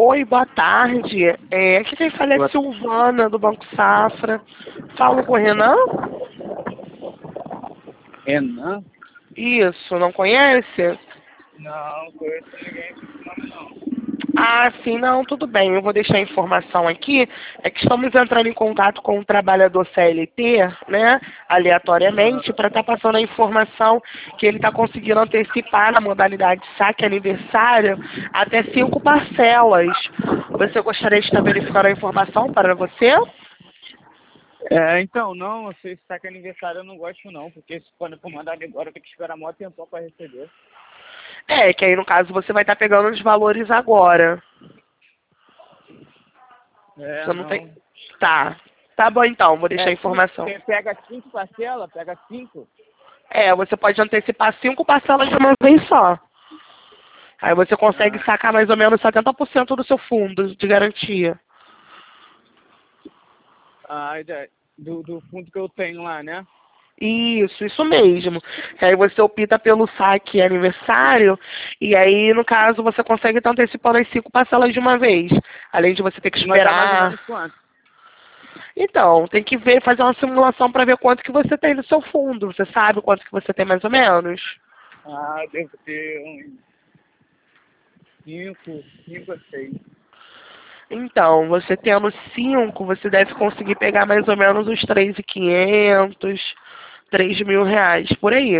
Oi, boa tarde. Aqui quem fala é Silvana, do Banco Safra. Falo com o Renan? Renan? Isso, não conhece? Não conheço ninguém com esse nome, não. Ah, sim, não, tudo bem. Eu vou deixar a informação aqui. É que estamos entrando em contato com o trabalhador CLT, né, aleatoriamente, para estar passando a informação que ele está conseguindo antecipar na modalidade saque aniversário até 5 parcelas. Você gostaria de estar verificando a informação para você? Então, não, se está com aniversário eu não gosto não, porque se quando eu for mandar agora eu tenho que esperar maior tempão para receber. Que aí no caso você vai estar pegando os valores agora. Você não tem. Não. Tá bom então, vou deixar a informação. Você pega 5 parcelas? Pega 5? Você pode antecipar 5 parcelas de uma vez só. Aí você consegue sacar mais ou menos 70% do seu fundo de garantia. Do fundo que eu tenho lá, né? Isso mesmo. Aí você opta pelo saque aniversário e aí, no caso, você consegue estar antecipando as 5 parcelas de uma vez. Além de você ter que Mas dá mais ou esperar. menos quanto? Então, tem que ver, fazer uma simulação para ver quanto que você tem no seu fundo. Você sabe quanto que você tem mais ou menos? Devo ter uns 5 a 6. Então, você tendo 5, você deve conseguir pegar mais ou menos uns 3.500, R$ 3.000, por aí.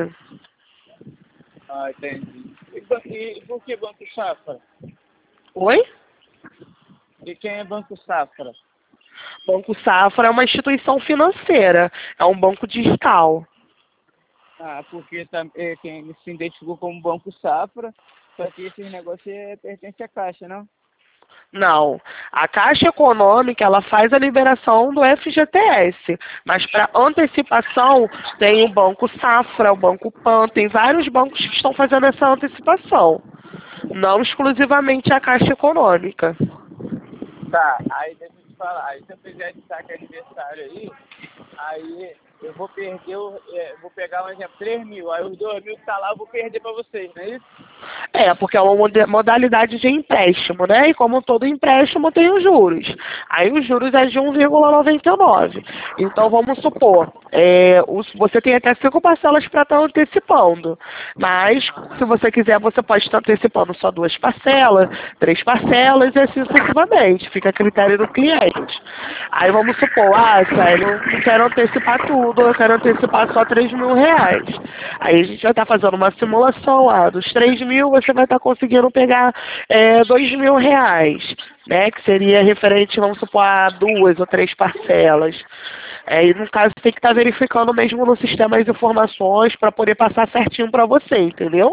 Entendi. E por que Banco Safra? Oi? E quem é Banco Safra? Banco Safra é uma instituição financeira, é um banco digital. Porque quem se identificou como Banco Safra, só que esse negócio pertence à Caixa, não? Não, a Caixa Econômica ela faz a liberação do FGTS, mas para antecipação tem o Banco Safra, o Banco Pan, tem vários bancos que estão fazendo essa antecipação, não exclusivamente a Caixa Econômica. Aí deixa eu te falar, aí se eu fizer de saque aniversário aí eu vou perder, vou pegar, um exemplo, 3.000, aí os 2.000 que tá lá eu vou perder para vocês, não é isso? Porque é uma modalidade de empréstimo, né? E como todo empréstimo tem os juros. Aí os juros é de 1,99. Então vamos supor, você tem até 5 parcelas para estar antecipando. Mas se você quiser, você pode estar antecipando só 2 parcelas, 3 parcelas e assim sucessivamente. Fica a critério do cliente. Aí vamos supor, Sérgio, eu não quero antecipar tudo, eu quero antecipar só R$ 3.000. Aí a gente vai estar fazendo uma simulação, dos 3.000 você vai estar conseguindo pegar R$ 2.000, né? Que seria referente, vamos supor, a 2 ou 3 parcelas. E no caso tem que estar verificando mesmo no sistema as informações para poder passar certinho para você, entendeu?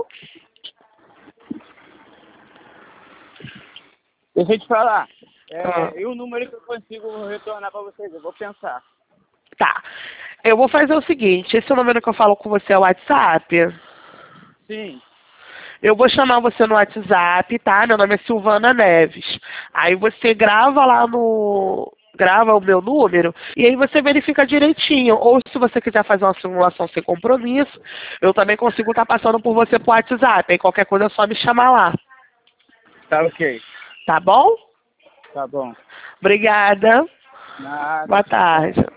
Deixa eu te falar, e o número que eu consigo retornar para vocês? Eu vou pensar. Eu vou fazer o seguinte, esse número que eu falo com você é o WhatsApp? Sim. Eu vou chamar você no WhatsApp, tá? Meu nome é Silvana Neves. Aí você grava grava o meu número e aí você verifica direitinho. Ou se você quiser fazer uma simulação sem compromisso, eu também consigo estar passando por você pro WhatsApp. Aí qualquer coisa é só me chamar lá. Tá ok. Tá bom? Tá bom. Obrigada. Nada. Boa tarde.